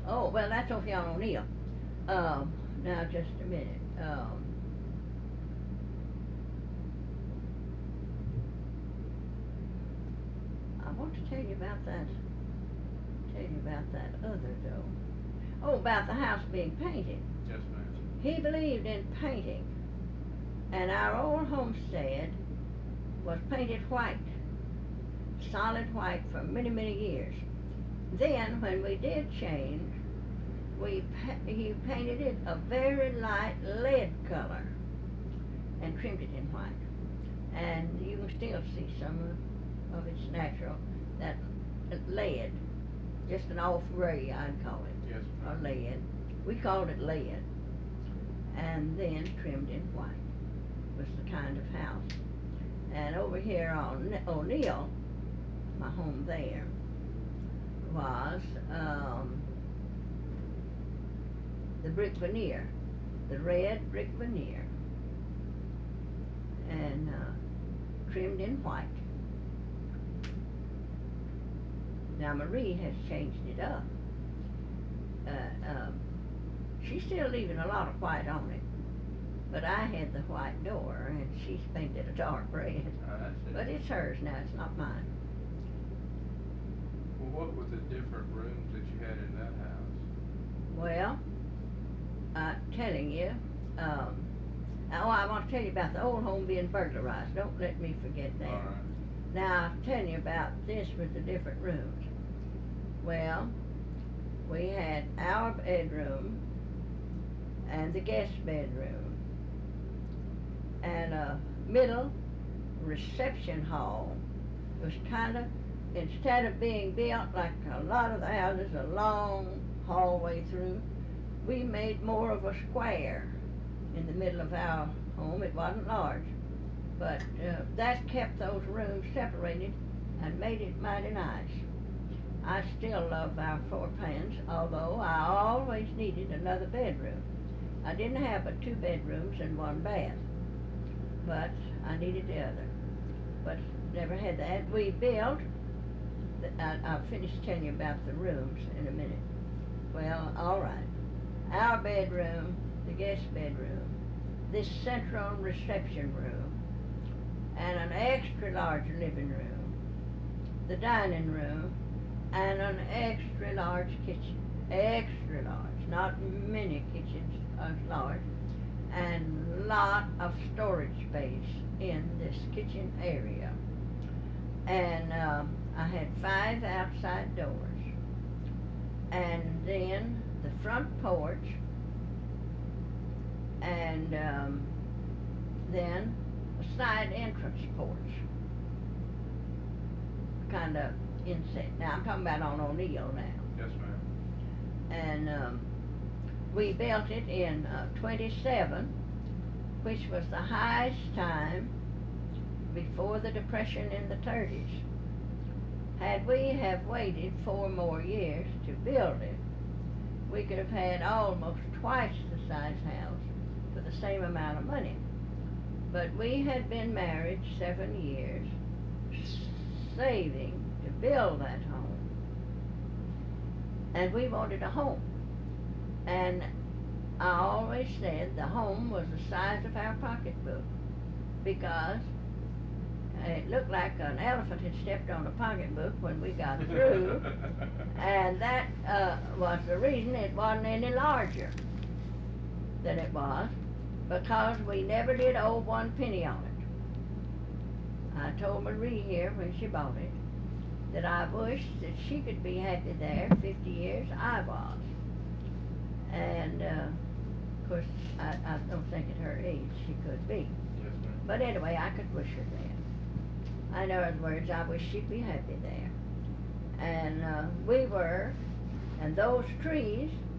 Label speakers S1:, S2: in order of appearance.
S1: Oh, well, that's over here on O'Neill. Now just a minute. I want to tell you about that. Tell you about that other though. Oh, about the house being painted.
S2: Yes, ma'am.
S1: He believed in painting, and our old homestead was painted white, solid white for many, many years. Then, when we did change, he painted it a very light lead color and trimmed it in white. And you can still see some of its natural, that lead, just an off gray, I'd call it,
S2: Yes,
S1: or
S2: ma'am.
S1: lead. We called it lead, and then trimmed in white was the kind of house. And over here on O'Neill, my home there, was the brick veneer, the red brick veneer, and trimmed in white. Now Marie has changed it up. She's still leaving a lot of white on it, but I had the white door, and she's painted a dark red.
S2: I see.
S1: But it's hers now; it's not mine.
S2: Well, what were the different rooms that you had in that house?
S1: Well, telling you. Oh, I want to tell you about the old home being burglarized. Don't let me forget that.
S2: All right.
S1: Now, I'll tell you about this with the different rooms. Well, we had our bedroom and the guest bedroom and a middle reception hall. It was kind of, instead of being built like a lot of the houses, a long hallway through, we made more of a square in the middle of our home. It wasn't large, but that kept those rooms separated and made it mighty nice. I still love our floor plans, although I always needed another bedroom. I didn't have but 2 bedrooms and 1 bath, but I needed the other. But never had that. We built, I'll finish telling you about the rooms in a minute. Well, all right. Our bedroom, the guest bedroom, this central reception room, and an extra large living room, the dining room, and an extra large kitchen. Extra large, not many kitchens as large, and lot of storage space in this kitchen area. And I had 5 outside doors, and then the front porch, and then a side entrance porch, kind of inset. Now I'm talking about on O'Neill now.
S2: Yes, ma'am.
S1: And we built it in 27, which was the highest time before the Depression in the 30s. Had we have waited 4 more years to build it, we could have had almost twice the size house for the same amount of money. But we had been married 7 years, saving to build that home. And we wanted a home. And I always said the home was the size of our pocketbook, because it looked like an elephant had stepped on a pocketbook when we got through, and that was the reason it wasn't any larger than it was, because we never did owe 1 penny on it. I told Marie here when she bought it that I wished that she could be happy there 50 years. I was. And of course, I don't think at her age she could be.
S2: Yes, ma'am.
S1: But anyway, I could wish her that. In other words, I wish she'd be happy there. And we were, and those trees